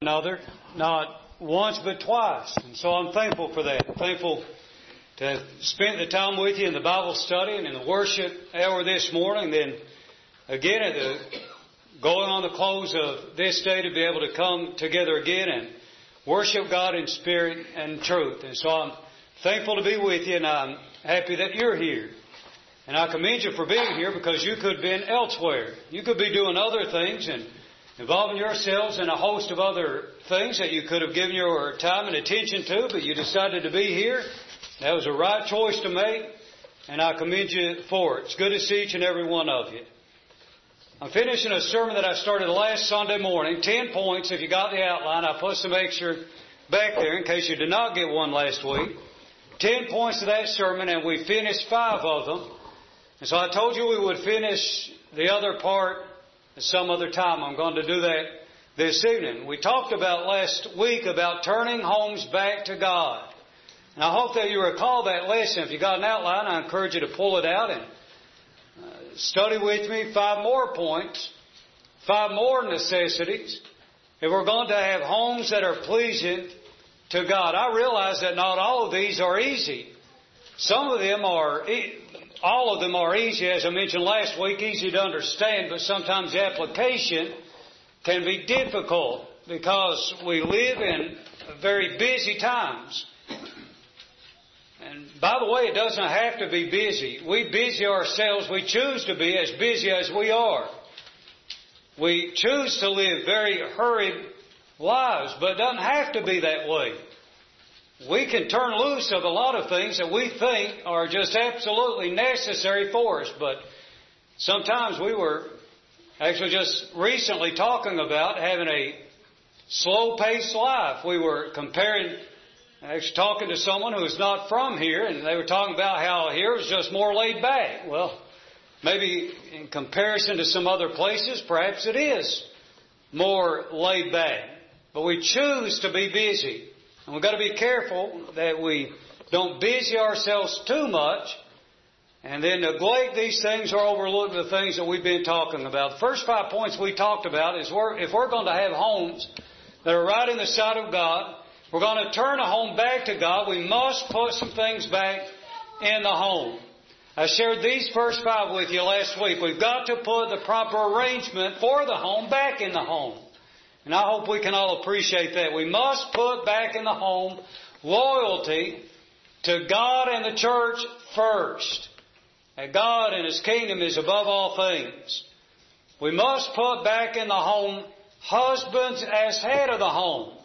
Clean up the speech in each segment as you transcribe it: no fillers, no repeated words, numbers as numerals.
Another, not once but twice. And so I'm thankful for that. I'm thankful to have spent the time with you in the Bible study and in the worship hour this morning. Then again at the going on the close of this day to be able to come together again and worship God in spirit and truth. And so I'm thankful to be with you, and I'm happy that you're here. And I commend you for being here, because you could have been elsewhere. You could be doing other things and involving yourselves in a host of other things that you could have given your time and attention to, but you decided to be here. That was a right choice to make, and I commend you for it. It's good to see each and every one of you. I'm finishing a sermon that I started last Sunday morning, 10 points. If you got the outline, I put some extra back there in case you did not get one last week. 10 points of that sermon, and we finished 5 of them. And so I told you we would finish the other part some other time. I'm going to do that this evening. We talked about last week about turning homes back to God. And I hope that you recall that lesson. If you got an outline, I encourage you to pull it out and study with me 5 more points, 5 more necessities, if we're going to have homes that are pleasing to God. I realize that not all of these are easy. Some of them are, all of them are easy, as I mentioned last week, easy to understand, but sometimes the application can be difficult because we live in very busy times. And by the way, it doesn't have to be busy. We busy ourselves. We choose to be as busy as we are. We choose to live very hurried lives, but it doesn't have to be that way. We can turn loose of a lot of things that we think are just absolutely necessary for us. But sometimes we were actually just recently talking about having a slow-paced life. We were actually talking to someone who is not from here, and they were talking about how here is just more laid back. Well, maybe in comparison to some other places, perhaps it is more laid back. But we choose to be busy. And we've got to be careful that we don't busy ourselves too much and then neglect these things or overlook the things that we've been talking about. The first 5 points we talked about is if we're going to have homes that are right in the sight of God, we're going to turn a home back to God, we must put some things back in the home. I shared these first 5 with you last week. We've got to put the proper arrangement for the home back in the home. And I hope we can all appreciate that. We must put back in the home loyalty to God and the church first. And God and His kingdom is above all things. We must put back in the home husbands as head of the home.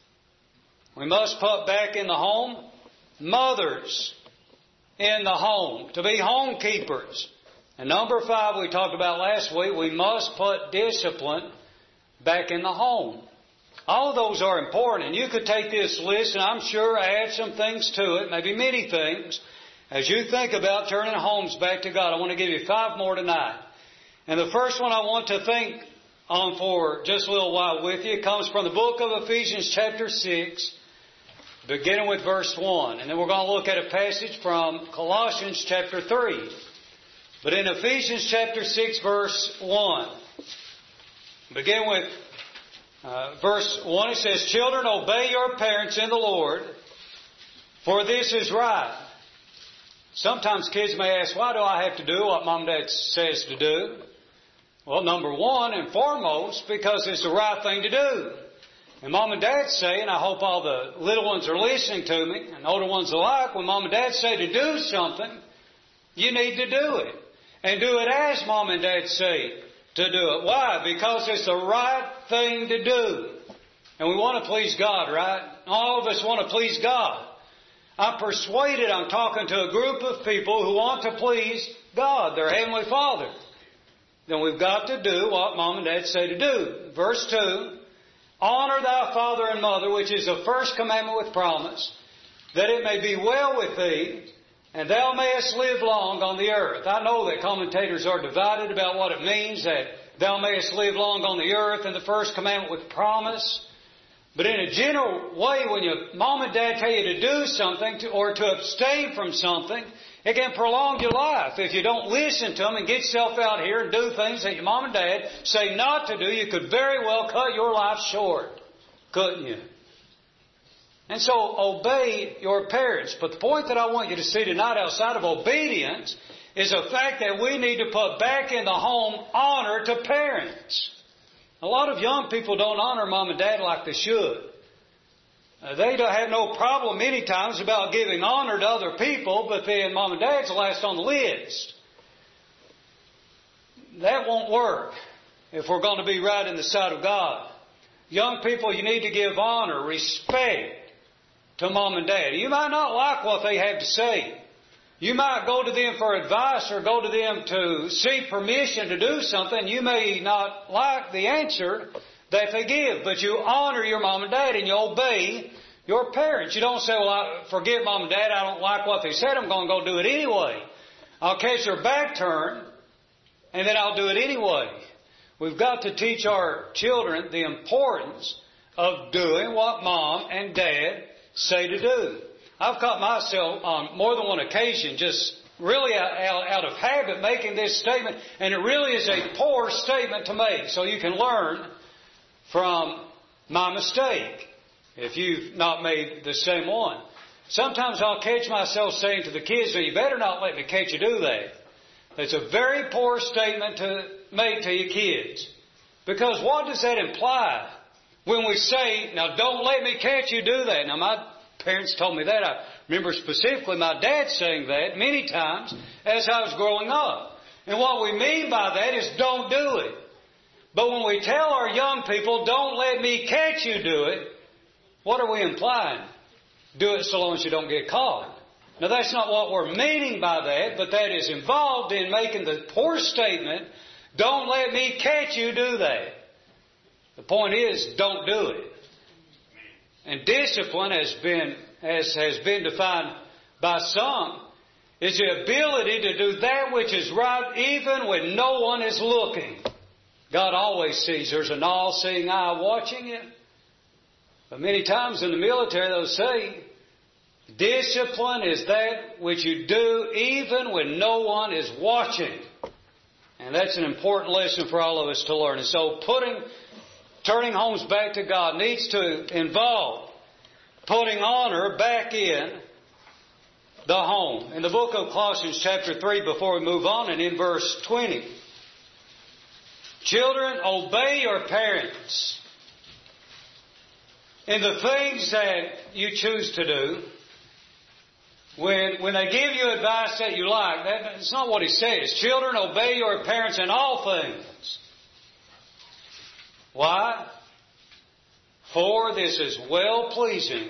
We must put back in the home mothers in the home to be homekeepers. And number 5 we talked about last week, we must put discipline back in the home. All of those are important, and you could take this list and I'm sure add some things to it, maybe many things, as you think about turning homes back to God. I want to give you 5 more tonight. And the first one I want to think on for just a little while with you comes from the book of Ephesians chapter 6, beginning with verse 1. And then we're going to look at a passage from Colossians chapter 3. But in Ephesians chapter 6, verse 1, begin with verse 1. It says, "Children, obey your parents in the Lord, for this is right." Sometimes kids may ask, why do I have to do what Mom and Dad says to do? Well, number 1 and foremost, because it's the right thing to do. And Mom and Dad say, and I hope all the little ones are listening to me, and older ones alike, when Mom and Dad say to do something, you need to do it. And do it as Mom and Dad say to do it. Why? Because it's the right thing to do. And we want to please God, right? All of us want to please God. I'm persuaded I'm talking to a group of people who want to please God, their Heavenly Father. Then we've got to do what Mom and Dad say to do. Verse 2, "Honor thy father and mother," which is the first commandment with promise, "that it may be well with thee, and thou mayest live long on the earth." I know that commentators are divided about what it means that thou mayest live long on the earth and the first commandment with promise. But in a general way, when your mom and dad tell you to do something or to abstain from something, it can prolong your life. If you don't listen to them and get yourself out here and do things that your mom and dad say not to do, you could very well cut your life short. couldn't you? And so obey your parents. But the point that I want you to see tonight outside of obedience is the fact that we need to put back in the home honor to parents. A lot of young people don't honor mom and dad like they should. They don't have no problem many times about giving honor to other people, but then mom and dad's last on the list. That won't work if we're going to be right in the sight of God. Young people, you need to give honor, respect to mom and dad. You might not like what they have to say. You might go to them for advice or go to them to seek permission to do something. You may not like the answer that they give, but you honor your mom and dad and you obey your parents. You don't say, well, I forgive mom and dad, I don't like what they said, I'm going to go do it anyway. I'll catch their back turn and then I'll do it anyway. We've got to teach our children the importance of doing what mom and dad say to do. I've caught myself on more than one occasion just really out of habit making this statement, and it really is a poor statement to make. So you can learn from my mistake if you've not made the same one. Sometimes I'll catch myself saying to the kids, "Now you better not let me catch you do that." It's a very poor statement to make to your kids. Because what does that imply when we say, "Now don't let me catch you do that"? Now my parents told me that. I remember specifically my dad saying that many times as I was growing up. And what we mean by that is don't do it. But when we tell our young people, "Don't let me catch you do it," what are we implying? Do it so long as you don't get caught. Now that's not what we're meaning by that, but that is involved in making the poor statement, "Don't let me catch you do that." The point is, don't do it. And discipline has been defined by some, is the ability to do that which is right even when no one is looking. God always sees. There's an all-seeing eye watching you. But many times in the military they'll say, discipline is that which you do even when no one is watching. And that's an important lesson for all of us to learn. And so turning homes back to God needs to involve putting honor back in the home. In the book of Colossians chapter 3, before we move on, and in verse 20, children, obey your parents in the things that you choose to do. When they give you advice that you like, that's not what he says. Children, obey your parents in all things. Why? For this is well-pleasing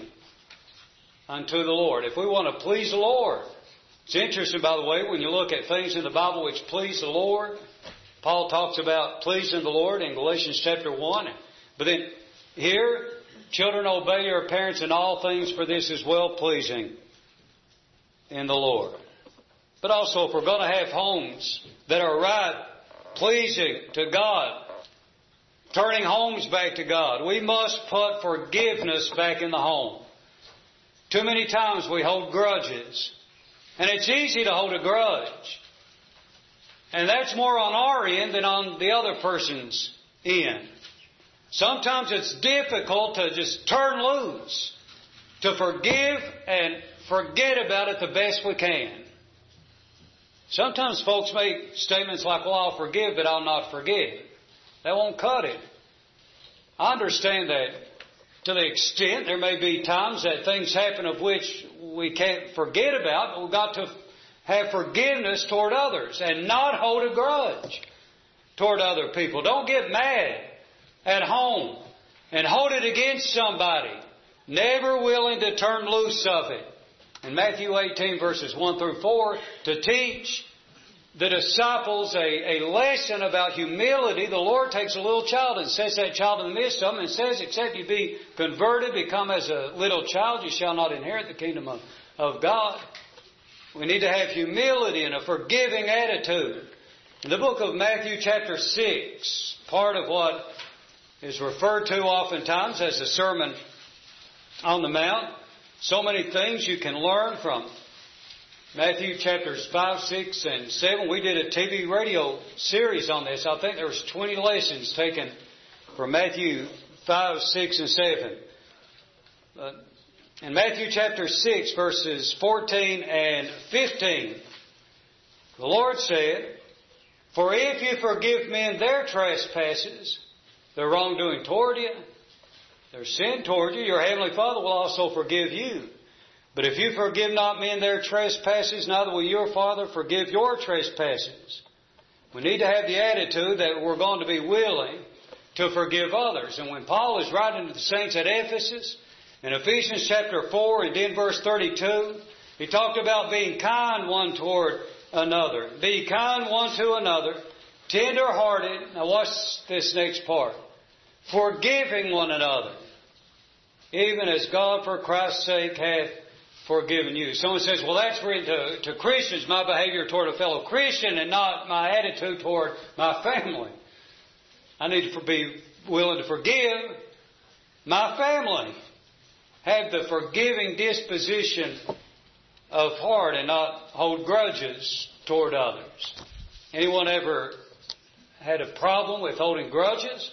unto the Lord. If we want to please the Lord, it's interesting, by the way, when you look at things in the Bible which please the Lord. Paul talks about pleasing the Lord in Galatians chapter 1. But then here, children, obey your parents in all things, for this is well-pleasing in the Lord. But also, if we're going to have homes that are right, pleasing to God, turning homes back to God, we must put forgiveness back in the home. Too many times we hold grudges. And it's easy to hold a grudge. And that's more on our end than on the other person's end. Sometimes it's difficult to just turn loose, to forgive and forget about it the best we can. Sometimes folks make statements like, "Well, I'll forgive, but I'll not forget." That won't cut it. I understand that to the extent there may be times that things happen of which we can't forget about, but we've got to have forgiveness toward others and not hold a grudge toward other people. Don't get mad at home and hold it against somebody, never willing to turn loose of it. In Matthew 18 verses 1 through 4, to teach the disciples a lesson about humility, the Lord takes a little child and sets that child in the midst of them and says, "Except you be converted, become as a little child, you shall not inherit the kingdom of God." We need to have humility and a forgiving attitude. In the book of Matthew chapter 6, part of what is referred to oftentimes as the Sermon on the Mount, so many things you can learn from Matthew chapters 5, 6, and 7. We did a TV radio series on this. I think there was 20 lessons taken from Matthew 5, 6, and 7. In Matthew chapter 6, verses 14 and 15, the Lord said, "For if you forgive men their trespasses," their wrongdoing toward you, their sin toward you, your heavenly Father will also forgive you. But if you forgive not men their trespasses, neither will your Father forgive your trespasses. We need to have the attitude that we're going to be willing to forgive others. And when Paul is writing to the saints at Ephesus, in Ephesians chapter 4 and in verse 32, he talked about being kind one toward another. Be kind one to another, tender-hearted. Now watch this next part. Forgiving one another, even as God for Christ's sake hath forgiven you. Someone says, well, that's written to Christians, my behavior toward a fellow Christian and not my attitude toward my family. I need to be willing to forgive my family. Have the forgiving disposition of heart and not hold grudges toward others. Anyone ever had a problem with holding grudges?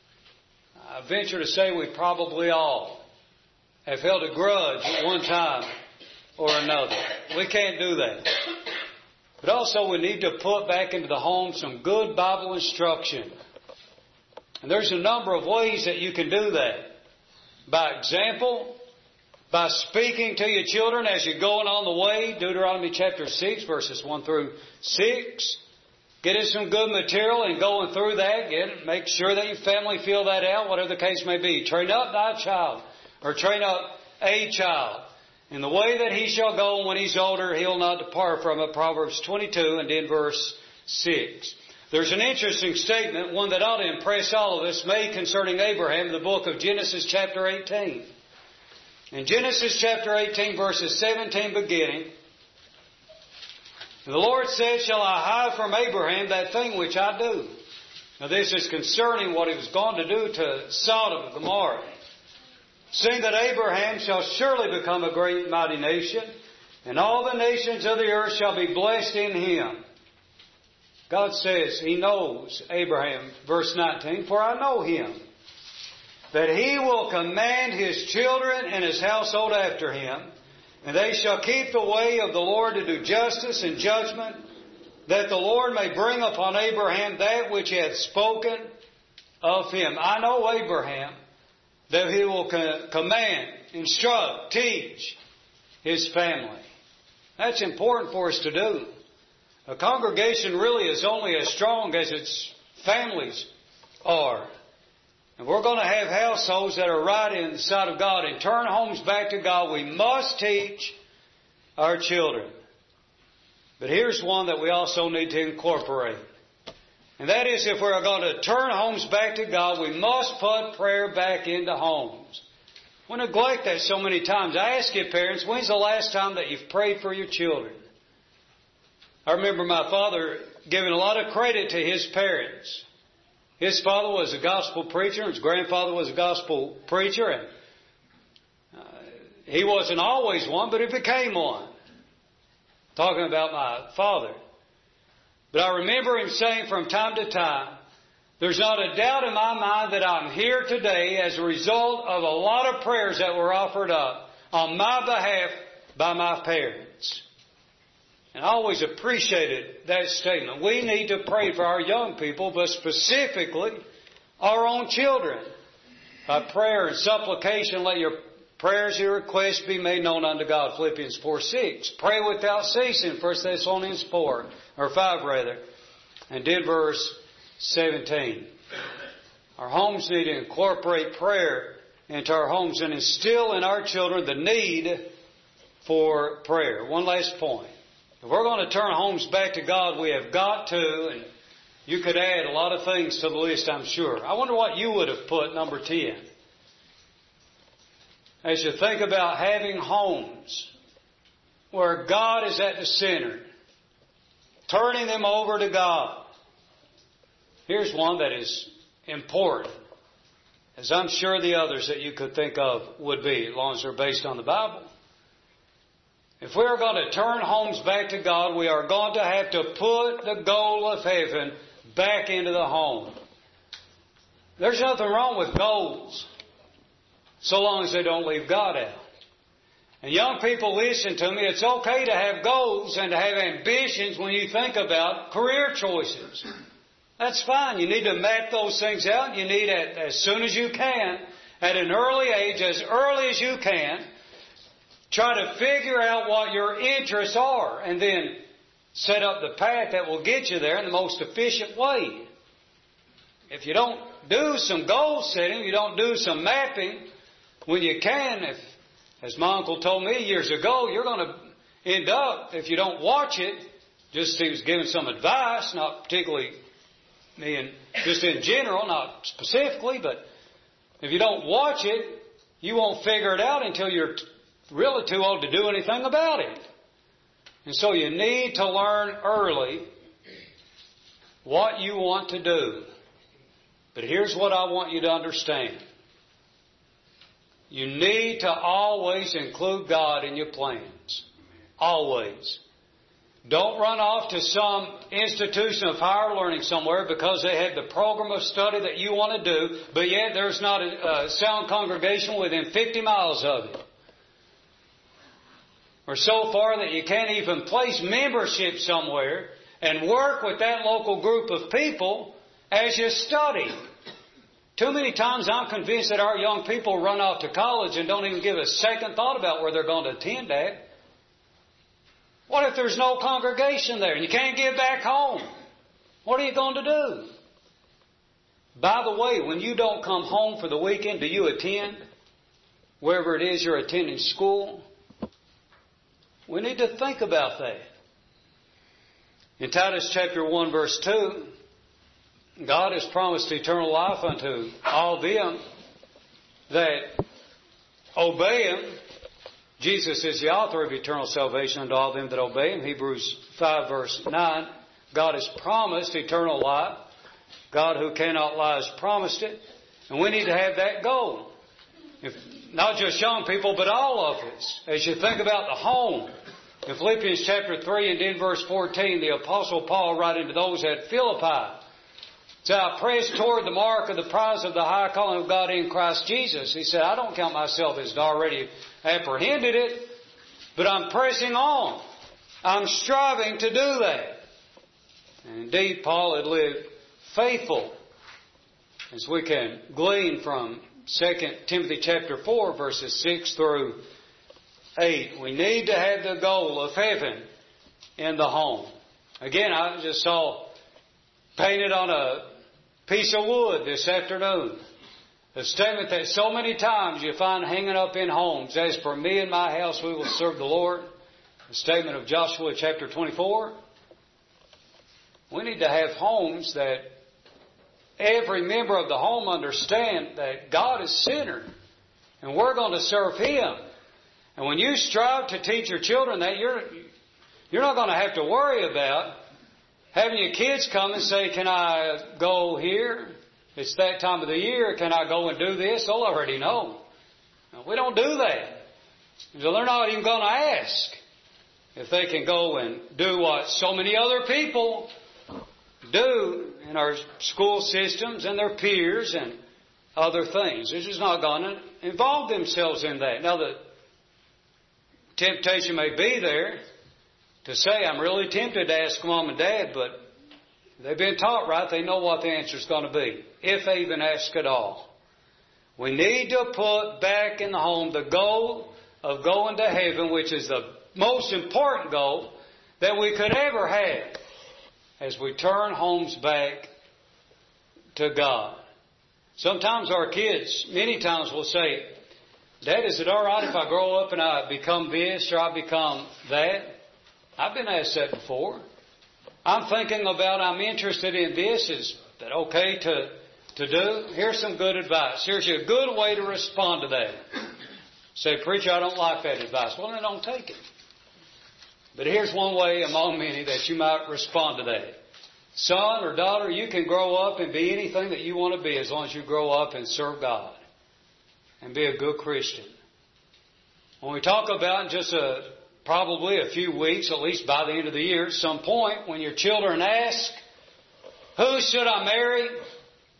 I venture to say we probably all have held a grudge at one time or another. We can't do that. But also we need to put back into the home some good Bible instruction. And there's a number of ways that you can do that. By example, by speaking to your children as you're going on the way, Deuteronomy chapter 6, verses 1 through 6. Getting some good material and going through that. Make sure that your family feel that out, whatever the case may be. Train up thy child, or train up a child in the way that he shall go, and when he's older, he'll not depart from it. Proverbs 22 and in verse 6. There's an interesting statement, one that ought to impress all of us, made concerning Abraham in the book of Genesis chapter 18. In Genesis chapter 18, verses 17 beginning, the Lord said, "Shall I hide from Abraham that thing which I do?" Now this is concerning what he was going to do to Sodom and Gomorrah. "Seeing that Abraham shall surely become a great and mighty nation, and all the nations of the earth shall be blessed in him." God says He knows Abraham, verse 19, "For I know him, that he will command his children and his household after him, and they shall keep the way of the Lord to do justice and judgment, that the Lord may bring upon Abraham that which he hath spoken of him." I know Abraham, that he will command, instruct, teach his family. That's important for us to do. A congregation really is only as strong as its families are. And we're going to have households that are right in the sight of God and turn homes back to God. We must teach our children. But here's one that we also need to incorporate. And that is, if we're going to turn homes back to God, we must put prayer back into homes. We neglect that so many times. I ask you, parents, when's the last time that you've prayed for your children? I remember my father giving a lot of credit to his parents. His father was a gospel preacher, and his grandfather was a gospel preacher, and he wasn't always one, but he became one. Talking about my father. But I remember him saying from time to time, "There's not a doubt in my mind that I'm here today as a result of a lot of prayers that were offered up on my behalf by my parents." And I always appreciated that statement. We need to pray for our young people, but specifically our own children. By prayer and supplication, let your prayers, your requests be made known unto God. Philippians 4:6. Pray without ceasing. 1 Thessalonians 5 rather. And did verse 17. Our homes need to incorporate prayer into our homes and instill in our children the need for prayer. One last point. If we're going to turn homes back to God, we have got to, and you could add a lot of things to the list, I'm sure. I wonder what you would have put number 10. As you think about having homes where God is at the center, turning them over to God. Here's one that is important, as I'm sure the others that you could think of would be, as long as they're based on the Bible. If we are going to turn homes back to God, we are going to have to put the goal of heaven back into the home. There's nothing wrong with goals, so long as they don't leave God out. And young people, listen to me. It's okay to have goals and to have ambitions when you think about career choices. That's fine. You need to map those things out. You need, as soon as you can, at an early age, as early as you can, try to figure out what your interests are and then set up the path that will get you there in the most efficient way. If you don't do some goal setting, you don't do some mapping, when you can, as my uncle told me years ago, you're going to end up, if you don't watch it, just he was giving some advice, not particularly me, and just in general, not specifically, but if you don't watch it, you won't figure it out until you're really too old to do anything about it. And so you need to learn early what you want to do. But here's what I want you to understand. You need to always include God in your plans. Always. Don't run off to some institution of higher learning somewhere because they have the program of study that you want to do, but yet there's not a sound congregation within 50 miles of it. Or so far that you can't even place membership somewhere and work with that local group of people as you study. Too many times I'm convinced that our young people run off to college and don't even give a second thought about where they're going to attend at. What if there's no congregation there and you can't get back home? What are you going to do? By the way, when you don't come home for the weekend, do you attend wherever it is you're attending school? We need to think about that. In Titus chapter 1 verse 2, God has promised eternal life unto all them that obey Him. Jesus is the author of eternal salvation unto all them that obey Him. Hebrews 5 verse 9. God has promised eternal life. God who cannot lie has promised it. And we need to have that goal. Not just young people, but all of us. As you think about the home, in Philippians chapter 3 and in verse 14, the Apostle Paul writing to those at Philippi, said, I press toward the mark of the prize of the high calling of God in Christ Jesus. He said, I don't count myself as already apprehended it, but I'm pressing on. I'm striving to do that. And indeed, Paul had lived faithful, as we can glean from 2 Timothy chapter 4, verses 6 through 8. We need to have the goal of heaven in the home. Again, I just saw painted on a piece of wood this afternoon a statement that so many times you find hanging up in homes. As for me and my house, we will serve the Lord. The statement of Joshua chapter 24. We need to have homes that every member of the home understand that God is centered and we're going to serve Him. And when you strive to teach your children that, you're not going to have to worry about having your kids come and say, can I go here? It's that time of the year. Can I go and do this? They'll already know. Now, we don't do that. So they're not even going to ask if they can go and do what so many other people do in our school systems and their peers and other things. They're just not going to involve themselves in that. Now, the temptation may be there to say, I'm really tempted to ask Mom and Dad, but they've been taught right. They know what the answer is going to be, if they even ask at all. We need to put back in the home the goal of going to heaven, which is the most important goal that we could ever have as we turn homes back to God. Sometimes our kids, many times, will say, Dad, is it all right if I grow up and I become this or I become that? I've been asked that before. I'm thinking about, I'm interested in this. Is that okay to do? Here's some good advice. Here's a good way to respond to that. Say, preacher, I don't like that advice. Well, then don't take it. But here's one way among many that you might respond to that. Son or daughter, you can grow up and be anything that you want to be as long as you grow up and serve God and be a good Christian. When we talk about just probably a few weeks, at least by the end of the year, at some point, when your children ask, who should I marry?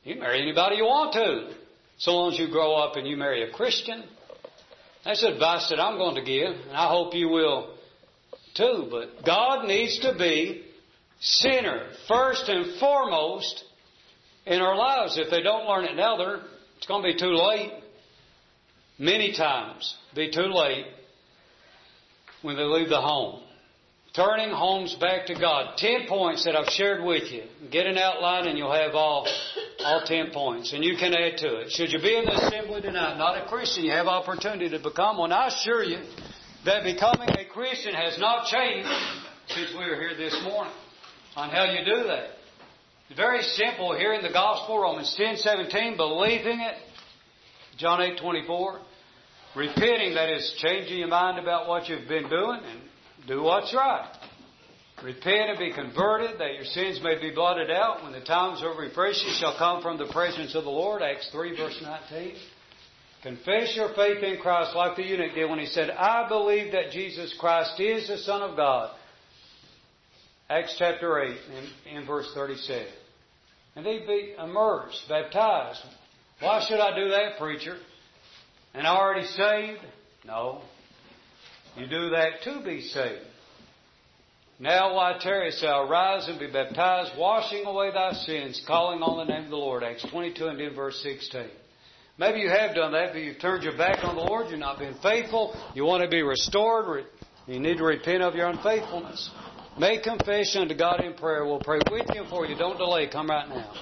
You can marry anybody you want to, so long as you grow up and you marry a Christian. That's advice that I'm going to give, and I hope you will too. But God needs to be center, first and foremost, in our lives. If they don't learn it now, it's going to be too late. Many times, be too late when they leave the home. Turning homes back to God. 10 points that I've shared with you. Get an outline and you'll have all 10 points. And you can add to it. Should you be in the assembly tonight, not a Christian, you have opportunity to become one. I assure you that becoming a Christian has not changed since we were here this morning on how you do that. It's very simple. Hearing the gospel, Romans 10:17, believing it, John 8:24, repenting, that is changing your mind about what you've been doing and do what's right. Repent and be converted, that your sins may be blotted out. When the times of refreshing shall come from the presence of the Lord, Acts 3 verse 19. Confess your faith in Christ like the eunuch did when he said, I believe that Jesus Christ is the Son of God. Acts chapter 8 in verse 37. And they be immersed, baptized. Why should I do that, preacher? And already saved? No. You do that to be saved. Now why tarriest thou? Arise and be baptized, washing away thy sins, calling on the name of the Lord. Acts 22 and then verse 16. Maybe you have done that, but you've turned your back on the Lord. You're not being faithful. You want to be restored. You need to repent of your unfaithfulness. Make confession to God in prayer. We'll pray with you and for you. Don't delay. Come right now.